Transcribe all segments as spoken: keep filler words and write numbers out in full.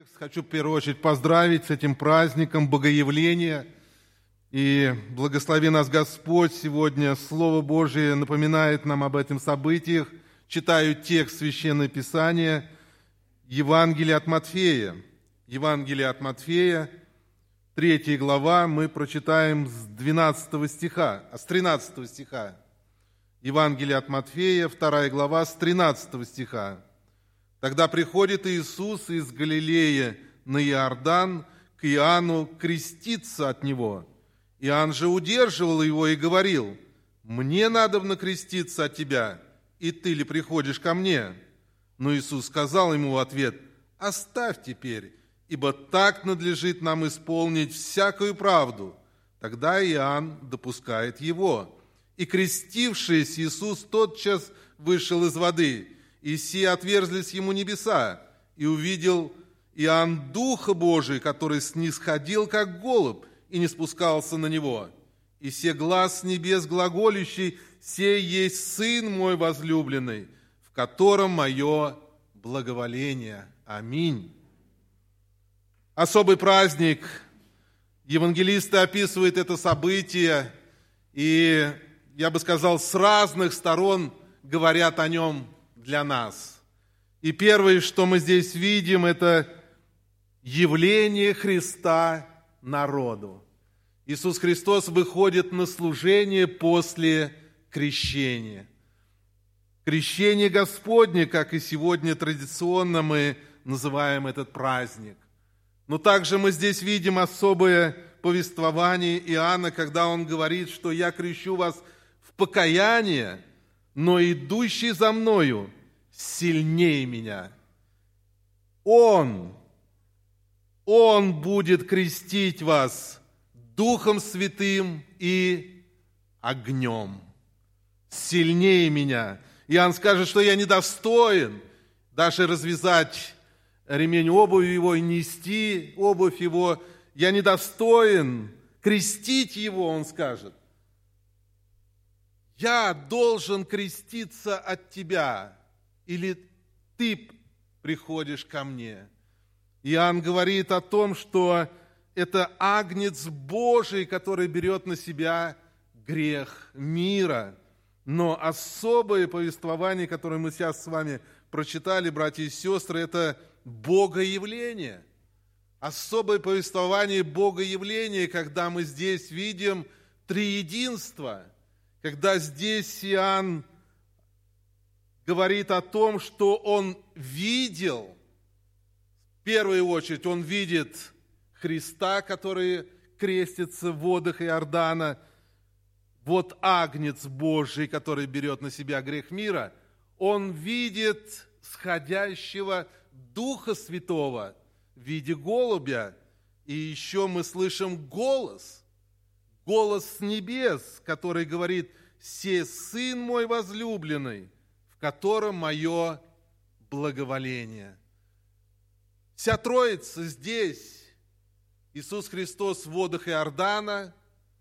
текст. Хочу в первую очередь поздравить с этим праздником Богоявления. И благослови нас Господь сегодня. Слово Божие напоминает нам об этих событиях. Читаю текст Священного Писания, Евангелие от Матфея. Евангелие от Матфея, третья глава, мы прочитаем с двенадцатого стиха, а с тринадцатого стиха. Евангелие от Матфея, вторая глава, с тринадцатого стиха. «Тогда приходит Иисус из Галилеи на Иордан к Иоанну креститься от Него. Иоанн же удерживал его и говорил: „Мне надобно креститься от Тебя, и Ты ли приходишь ко мне?“ Но Иисус сказал ему в ответ: „Оставь теперь, ибо так надлежит нам исполнить всякую правду“. Тогда Иоанн допускает его. И, крестившись, Иисус тотчас вышел из воды, и сие отверзлись ему небеса, и увидел Иоанн Духа Божия, который снисходил, как голубь, и не спускался на него. И се глас с небес глаголющий: „Сей есть Сын мой возлюбленный, в котором мое благоволение“. Аминь. Особый праздник. Евангелисты описывают это событие, и, я бы сказал, с разных сторон говорят о нем для нас. И первое, что мы здесь видим, это явление Христа народу. Иисус Христос выходит на служение после крещения. Крещение Господне, как и сегодня традиционно мы называем этот праздник. Но также мы здесь видим особое повествование Иоанна, когда он говорит, что «я крещу вас в покаяние, но идущий за мною сильнее меня. Он, Он будет крестить вас Духом Святым и огнем. Сильнее меня». Иоанн скажет, что я недостоин даже развязать ремень обуви его и нести обувь его. Я недостоин крестить его, он скажет. Я должен креститься от тебя, или ты приходишь ко мне. Иоанн говорит о том, что это агнец Божий, который берет на себя грех мира. Но особое повествование, которое мы сейчас с вами прочитали, братья и сестры, это Богоявление. Особое повествование Богоявления, когда мы здесь видим триединство, когда здесь Иоанн говорит о том, что он видел, в первую очередь он видит Христа, который крестится в водах Иордана, вот агнец Божий, который берет на себя грех мира, он видит сходящего Духа Святого в виде голубя, и еще мы слышим голос, голос с небес, который говорит: «Се Сын мой возлюбленный, в котором мое благоволение». Вся Троица здесь. Иисус Христос в водах Иордана,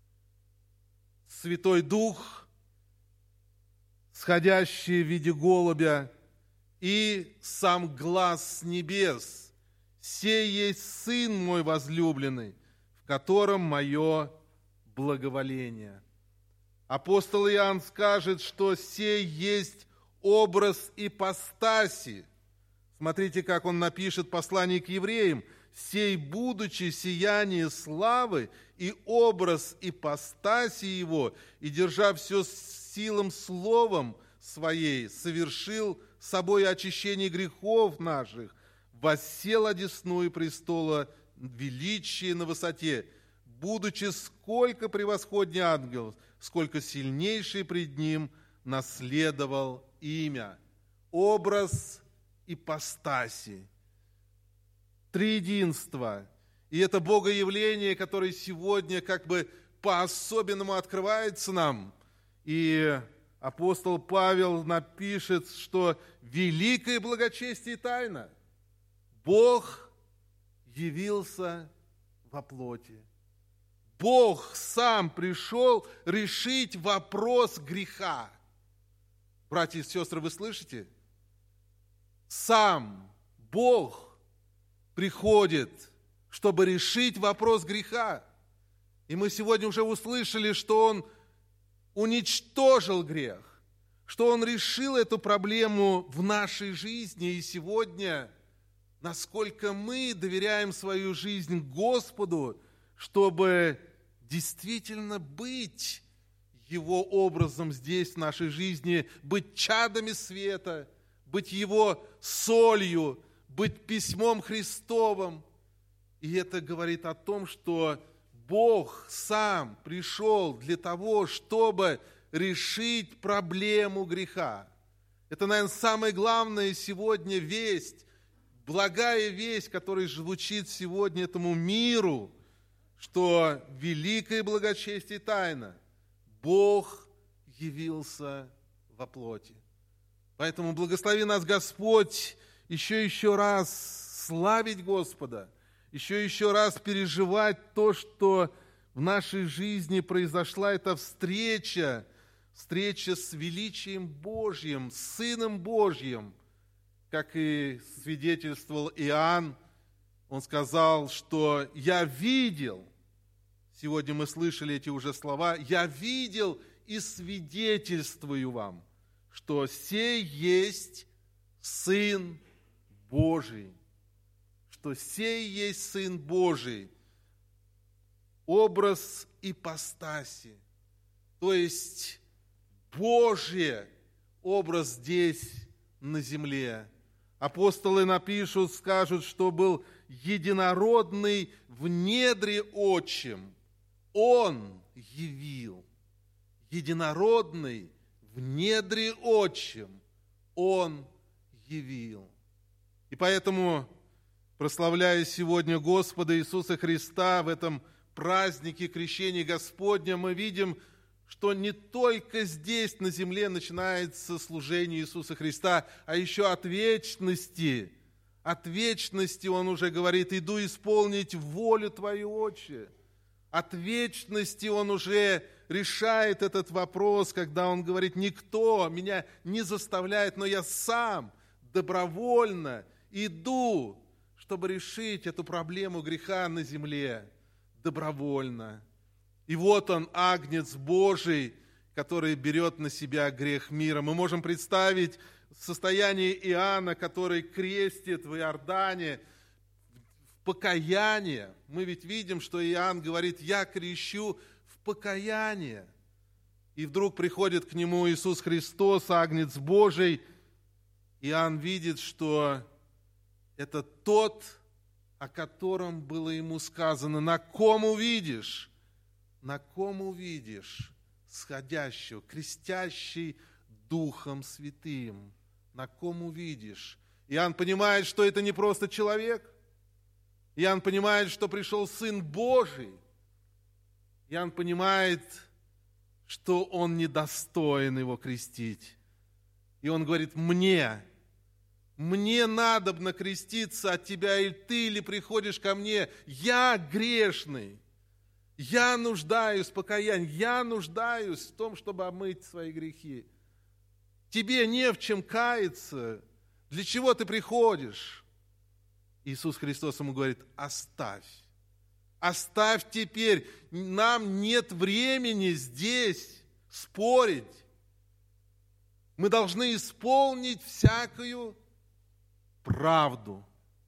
Святой Дух, сходящий в виде голубя, и сам глас с небес: «Сей есть Сын мой возлюбленный, в котором мое благоволение». Апостол Иоанн скажет, что сей есть образ ипостаси. Смотрите, как он напишет послание к евреям: «Сей, будучи сияние славы и образ ипостаси его, и держа все силам словом своей, совершил собой очищение грехов наших, воссел одесную престола величия на высоте, будучи сколько превосходнее ангелов, сколько сильнейший пред ним наследовал имя». Образ ипостаси, триединство. И это Богоявление, которое сегодня как бы по-особенному открывается нам. И апостол Павел напишет, что великое благочестие и тайна. Бог явился во плоти. Бог сам пришел решить вопрос греха. Братья и сестры, вы слышите? Сам Бог приходит, чтобы решить вопрос греха. И мы сегодня уже услышали, что Он уничтожил грех, что Он решил эту проблему в нашей жизни. И сегодня, насколько мы доверяем свою жизнь Господу, чтобы действительно быть Его образом здесь, в нашей жизни, быть чадами света, быть Его солью, быть письмом Христовым. И это говорит о том, что Бог сам пришел для того, чтобы решить проблему греха. Это, наверное, самая главная сегодня весть, благая весть, которая звучит сегодня этому миру, что великое благочестие тайна – Бог явился во плоти. Поэтому благослови нас, Господь, еще еще раз славить Господа, еще еще раз переживать то, что в нашей жизни произошла эта встреча, встреча с величием Божьим, с Сыном Божьим. Как и свидетельствовал Иоанн, он сказал, что «я видел», сегодня мы слышали эти уже слова, «я видел и свидетельствую вам, что сей есть Сын Божий». Что сей есть Сын Божий, образ ипостаси, то есть Божий образ здесь, на земле. Апостолы напишут, скажут, что был единородный в недре отчим. Он явил. Единородный в недре отчим. Он явил. И поэтому, прославляя сегодня Господа Иисуса Христа в этом празднике Крещения Господня, мы видим, что не только здесь, на земле, начинается служение Иисуса Христа, а еще от вечности. От вечности Он уже говорит: «Иду исполнить волю Твою, Отче». От вечности Он уже решает этот вопрос, когда Он говорит: «Никто меня не заставляет, но я сам добровольно иду, чтобы решить эту проблему греха на земле добровольно». И вот Он, Агнец Божий, который берет на себя грех мира. Мы можем представить состояние Иоанна, который крестит в Иордане в покаяние. Мы ведь видим, что Иоанн говорит: «Я крещу в покаяние». И вдруг приходит к нему Иисус Христос, Агнец Божий. Иоанн видит, что это тот, о котором было ему сказано: «На ком увидишь, на ком увидишь сходящего, крестящий Духом Святым, на ком увидишь». Иоанн понимает, что это не просто человек. Иоанн понимает, что пришел Сын Божий. Иоанн понимает, что он недостоин его крестить. И он говорит: «Мне, мне надобно креститься от тебя, или ты, или приходишь ко мне. Я грешный, я нуждаюсь в покаянии, я нуждаюсь в том, чтобы омыть свои грехи. Тебе не в чем каяться. Для чего ты приходишь?» Иисус Христос ему говорит: «Оставь, оставь теперь. Нам нет времени здесь спорить. Мы должны исполнить всякую правду.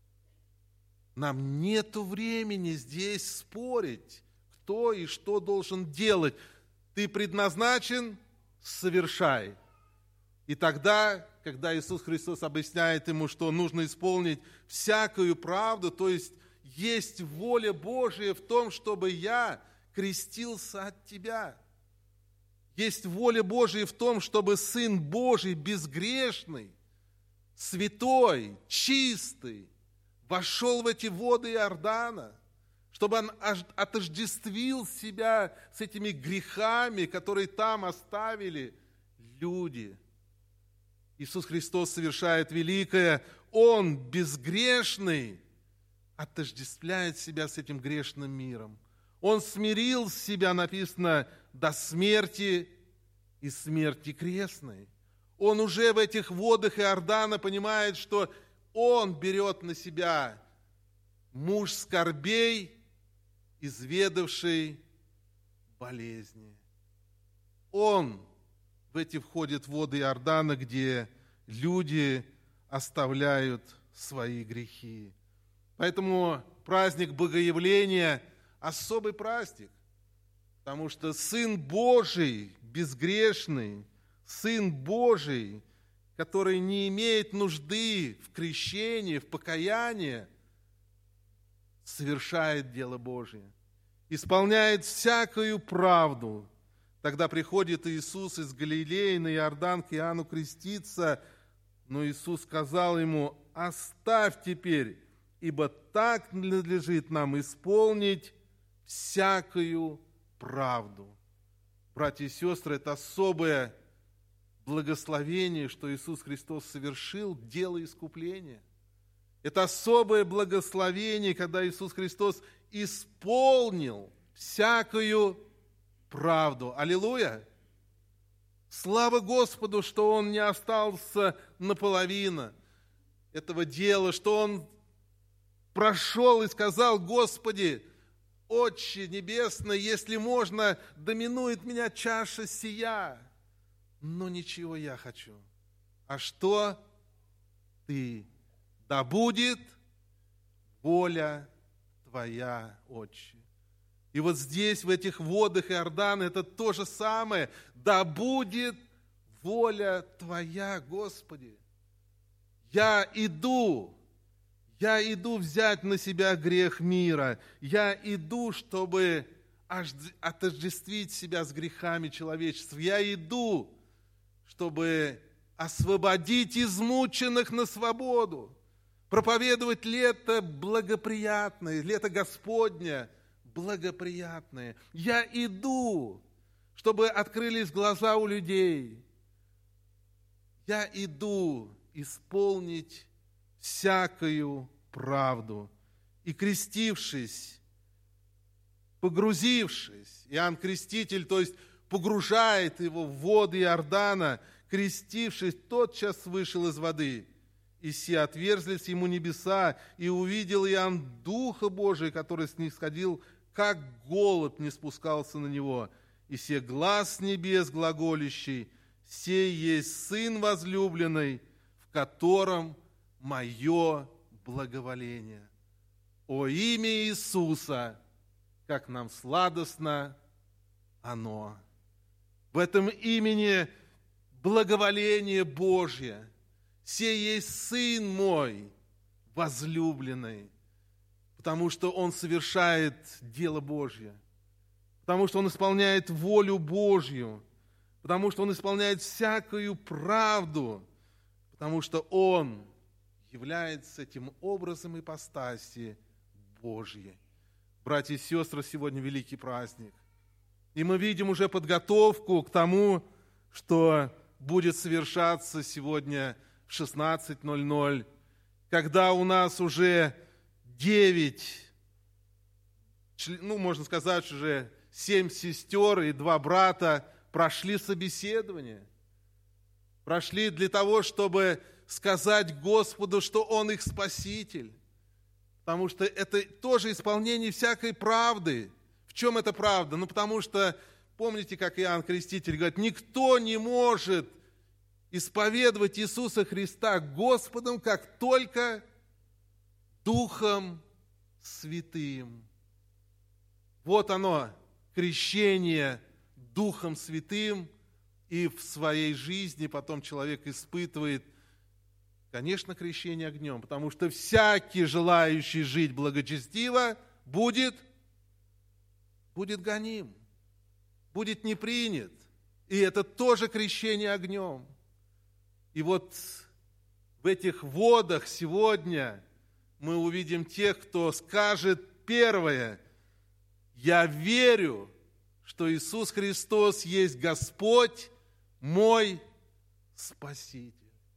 Нам нету времени здесь спорить, кто и что должен делать. Ты предназначен — совершай». И тогда, когда Иисус Христос объясняет ему, что нужно исполнить всякую правду, то есть есть воля Божия в том, чтобы я крестился от тебя. Есть воля Божия в том, чтобы Сын Божий, безгрешный, святой, чистый, вошел в эти воды Иордана, чтобы Он отождествил себя с этими грехами, которые там оставили люди. Иисус Христос совершает великое. Он, безгрешный, отождествляет себя с этим грешным миром. Он смирил себя, написано, до смерти и смерти крестной. Он уже в этих водах Иордана понимает, что Он берет на себя муж скорбей, изведавший болезни. Он в эти входит воды Иордана, где люди оставляют свои грехи. Поэтому праздник Богоявления – особый праздник, потому что Сын Божий, безгрешный, Сын Божий, который не имеет нужды в крещении, в покаянии, совершает дело Божие, исполняет всякую правду. Тогда приходит Иисус из Галилеи на Иордан к Иоанну креститься, но Иисус сказал ему: «Оставь теперь, ибо так надлежит нам исполнить всякую правду». Братья и сестры, это особое благословение, что Иисус Христос совершил дело искупления. Это особое благословение, когда Иисус Христос исполнил всякую правду. Аллилуйя! Слава Господу, что Он не остался наполовину этого дела, что Он прошел и сказал: «Господи, Отче Небесный, если можно, доминует меня чаша сия, но ничего я хочу, а что Ты? Да будет воля Твоя, Отче». И вот здесь, в этих водах Иордана, это то же самое. Да будет воля Твоя, Господи. Я иду, я иду взять на себя грех мира. Я иду, чтобы отождествить себя с грехами человечества. Я иду, чтобы освободить измученных на свободу. Проповедовать лето благоприятное, лето Господня благоприятное. Я иду, чтобы открылись глаза у людей. Я иду исполнить всякую правду. И крестившись, погрузившись, Иоанн Креститель, то есть погружает его в воды Иордана, крестившись, тотчас вышел из воды. И се отверзлись ему небеса, и увидел Иоанн Духа Божия, который снисходил, как голубь не спускался на него. И се глас небес глаголющий: «Сей есть Сын возлюбленный, в котором мое благоволение». О имя Иисуса, как нам сладостно оно! В этом имени благоволение Божье. «Сей есть Сын мой возлюбленный», потому что Он совершает дело Божье, потому что Он исполняет волю Божью, потому что Он исполняет всякую правду, потому что Он является этим образом ипостаси Божьей. Братья и сестры, сегодня великий праздник. И мы видим уже подготовку к тому, что будет совершаться сегодня в шестнадцать ноль ноль, когда у нас уже девять, ну, можно сказать, уже семь сестер и два брата прошли собеседование. Прошли для того, чтобы сказать Господу, что Он их Спаситель. Потому что это тоже исполнение всякой правды. В чем эта правда? Ну, потому что, помните, как Иоанн Креститель говорит: никто не может исповедовать Иисуса Христа Господом, как только Духом Святым. Вот оно, крещение Духом Святым, и в своей жизни потом человек испытывает, конечно, крещение огнем, потому что всякий, желающий жить благочестиво, будет, будет гоним, будет не принят. И это тоже крещение огнем. И вот в этих водах сегодня мы увидим тех, кто скажет первое: «Я верю, что Иисус Христос есть Господь, мой Спаситель».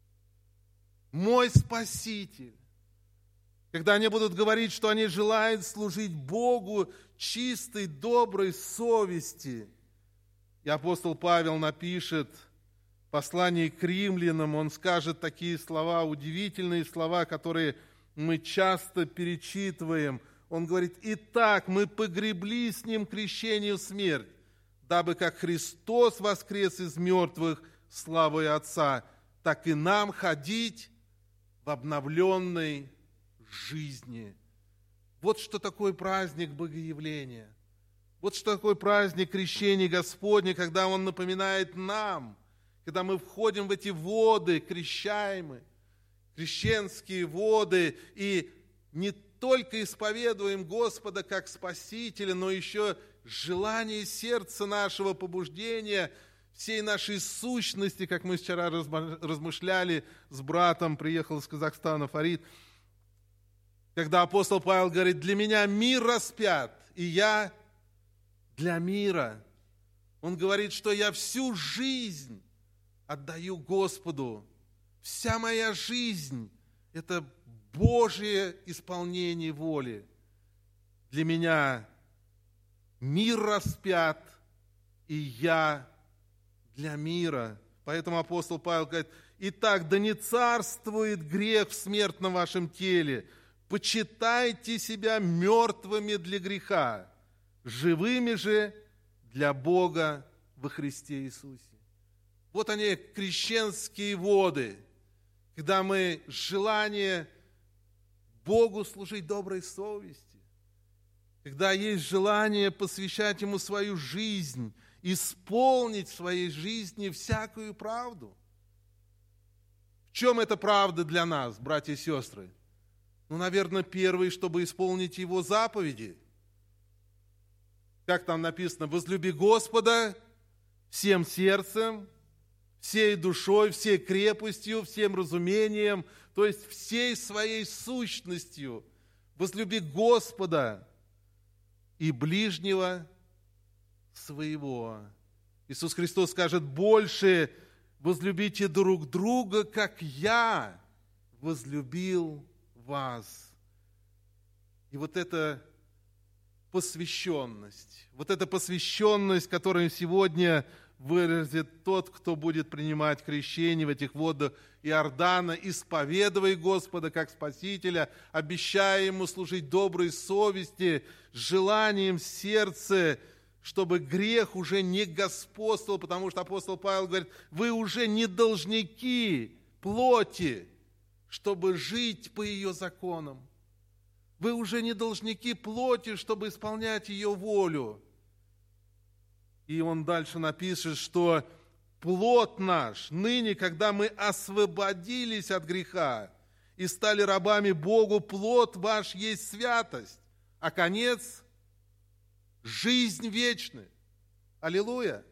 Мой Спаситель. Когда они будут говорить, что они желают служить Богу чистой, доброй совести. И апостол Павел напишет в послании к римлянам, он скажет такие слова, удивительные слова, которые мы часто перечитываем. Он говорит: «Итак, мы погребли с Ним крещению в смерть, дабы как Христос воскрес из мертвых славой Отца, так и нам ходить в обновленной жизни». Вот что такое праздник Богоявления. Вот что такое праздник крещения Господня, когда Он напоминает нам, когда мы входим в эти воды, крещаемые, крещенские воды, и не только исповедуем Господа как Спасителя, но еще желание сердца нашего, побуждения, всей нашей сущности, как мы вчера размышляли с братом, приехал из Казахстана Фарид, когда апостол Павел говорит: «Для меня мир распят, и я для мира». Он говорит, что я всю жизнь отдаю Господу. Вся моя жизнь – это Божие исполнение воли. Для меня мир распят, и я для мира. Поэтому апостол Павел говорит: «Итак, да не царствует грех в смертном вашем теле. Почитайте себя мертвыми для греха, живыми же для Бога во Христе Иисусе». Вот они, крещенские воды, когда мы желание Богу служить доброй совести, когда есть желание посвящать Ему свою жизнь, исполнить в своей жизни всякую правду. В чем эта правда для нас, братья и сестры? Ну, наверное, первый, чтобы исполнить Его заповеди. Как там написано: «Возлюби Господа всем сердцем, всей душой, всей крепостью, всем разумением», то есть всей своей сущностью. Возлюби Господа и ближнего своего. Иисус Христос скажет: «Больше возлюбите друг друга, как я возлюбил вас». И вот эта посвященность, вот эта посвященность, которую сегодня выразит тот, кто будет принимать крещение в этих водах Иордана, исповедуя Господа как Спасителя, обещая Ему служить доброй совести, с желанием в сердце, чтобы грех уже не господствовал, потому что апостол Павел говорит: вы уже не должники плоти, чтобы жить по ее законам. Вы уже не должники плоти, чтобы исполнять ее волю. И он дальше напишет, что плод наш ныне, когда мы освободились от греха и стали рабами Богу, плод ваш есть святость, а конец – жизнь вечная. Аллилуйя!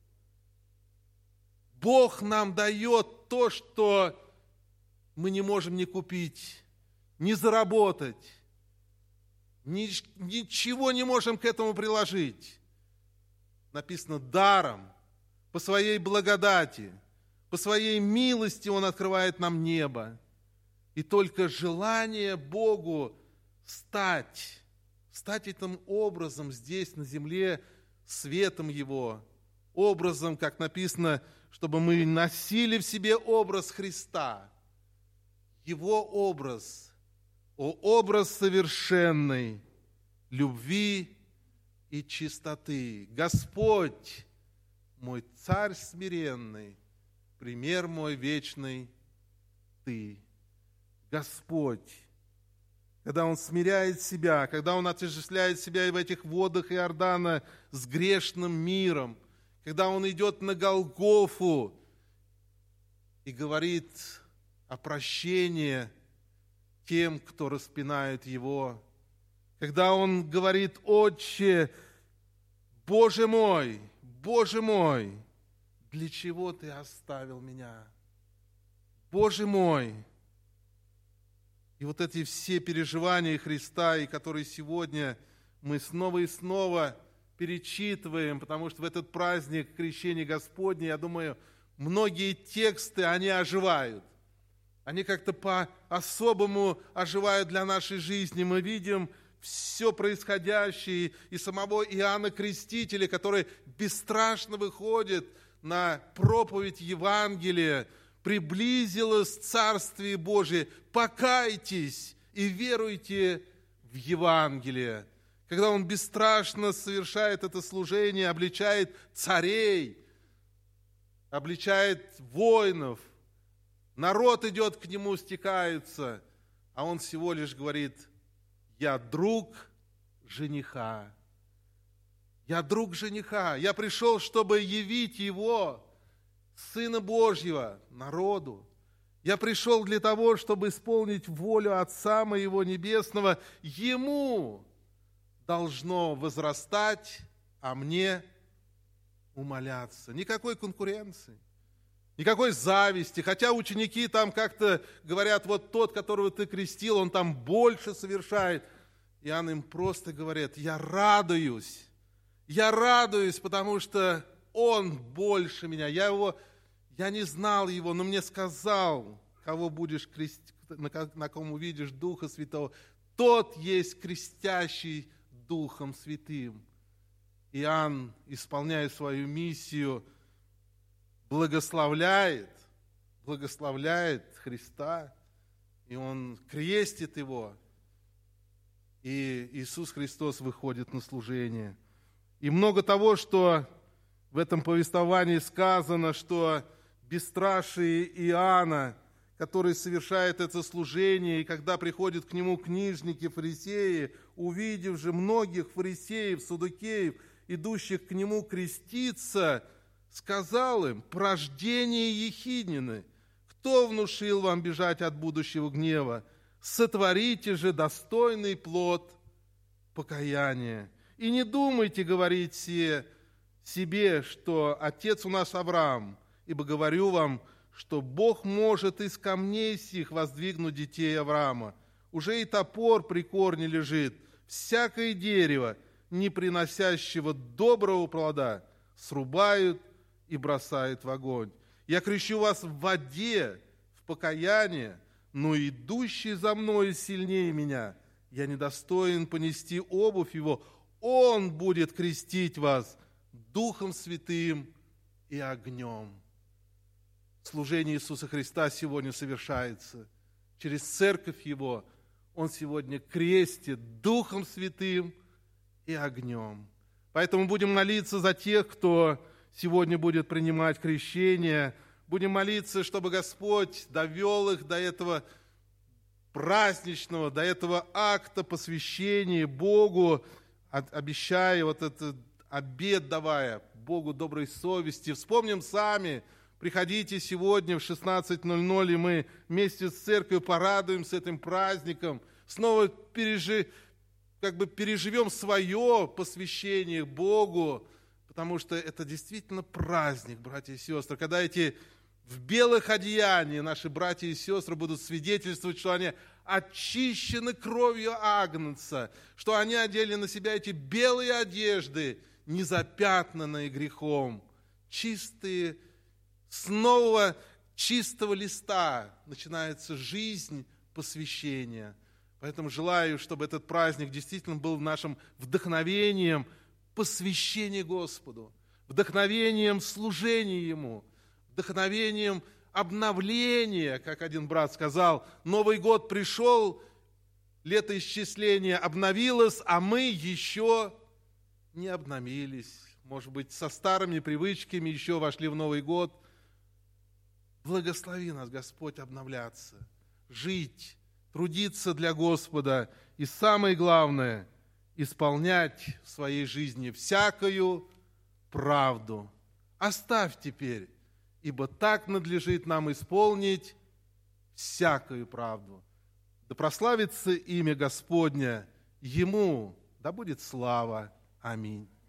Бог нам дает то, что мы не можем ни купить, ни заработать, ни, ничего не можем к этому приложить. Написано: даром, по своей благодати, по своей милости Он открывает нам небо. И только желание Богу стать, стать этим образом здесь, на земле, светом Его, образом, как написано, чтобы мы носили в себе образ Христа, Его образ, о, образ совершенной любви и чистоты. Господь, мой царь смиренный, пример мой вечный Ты. Господь, когда Он смиряет себя, когда Он отождествляет себя и в этих водах Иордана с грешным миром, когда Он идет на Голгофу и говорит о прощении тем, кто распинает Его, когда Он говорит: «Отче, Боже мой, Боже мой, для чего Ты оставил меня? Боже мой!» И вот эти все переживания Христа, и которые сегодня мы снова и снова перечитываем, потому что в этот праздник Крещения Господня, я думаю, многие тексты, они оживают. Они как-то по-особому оживают для нашей жизни. Мы видим все происходящее, и самого Иоанна Крестителя, который бесстрашно выходит на проповедь Евангелия: «Приблизилось Царствие Божие, покайтесь и веруйте в Евангелие. Когда Он бесстрашно совершает это служение, обличает царей, обличает воинов, народ идет к Нему, стекается, а Он всего лишь говорит: «Я друг жениха». Я друг жениха. Я пришел, чтобы явить Его, Сына Божьего, народу. Я пришел для того, чтобы исполнить волю Отца Моего Небесного. Ему должно возрастать, а мне умоляться. Никакой конкуренции, никакой зависти. Хотя ученики там как-то говорят: вот тот, которого ты крестил, он там больше совершает. Иоанн им просто говорит: я радуюсь. Я радуюсь, потому что он больше меня. Я его, я не знал его, но мне сказал: кого будешь крестить, на, на ком увидишь Духа Святого, тот есть крестящий Духом Святым. Иоанн, исполняя свою миссию, благословляет, благословляет Христа, и он крестит его, и Иисус Христос выходит на служение. И много того, что в этом повествовании сказано, что бесстрашие Иоанна, который совершает это служение, и когда приходят к нему книжники, фарисеи, увидев же многих фарисеев, саддукеев, идущих к нему креститься, сказал им: порождение ехиднины, кто внушил вам бежать от будущего гнева? Сотворите же достойный плод покаяния. И не думайте говорить себе, что отец у нас Авраам, ибо говорю вам, что Бог может из камней сих воздвигнуть детей Авраама. Уже и топор при корне лежит. Всякое дерево, не приносящего доброго плода, срубают и бросают в огонь. Я крещу вас в воде, в покаяние, но идущий за мною сильнее меня, я недостоин понести обувь его. Он будет крестить вас Духом Святым и огнем. Служение Иисуса Христа сегодня совершается. Через церковь Его Он сегодня крестит Духом Святым и огнем. Поэтому будем молиться за тех, кто сегодня будет принимать крещение. Будем молиться, чтобы Господь довел их до этого праздничного, до этого акта посвящения Богу, обещая вот этот обет, давая Богу доброй совести. Вспомним сами, приходите сегодня в шестнадцать ноль ноль, и мы вместе с церковью порадуемся этим праздником, снова пережи, как бы переживем свое посвящение Богу, потому что это действительно праздник, братья и сестры, когда эти в белых одеяниях наши братья и сестры будут свидетельствовать, что они очищены кровью Агнца, что они одели на себя эти белые одежды, не запятнанные грехом, чистые, с нового чистого листа начинается жизнь посвящения. Поэтому желаю, чтобы этот праздник действительно был нашим вдохновением посвящения Господу, вдохновением служения Ему, вдохновением обновления, как один брат сказал. Новый год пришел, летоисчисление обновилось, а мы еще не обновились. Может быть, со старыми привычками еще вошли в Новый год. Благослови нас, Господь, обновляться, жить, трудиться для Господа. И самое главное, исполнять в своей жизни всякую правду. Оставь теперь, ибо так надлежит нам исполнить всякую правду. Да прославится имя Господня, Ему да будет слава. Аминь.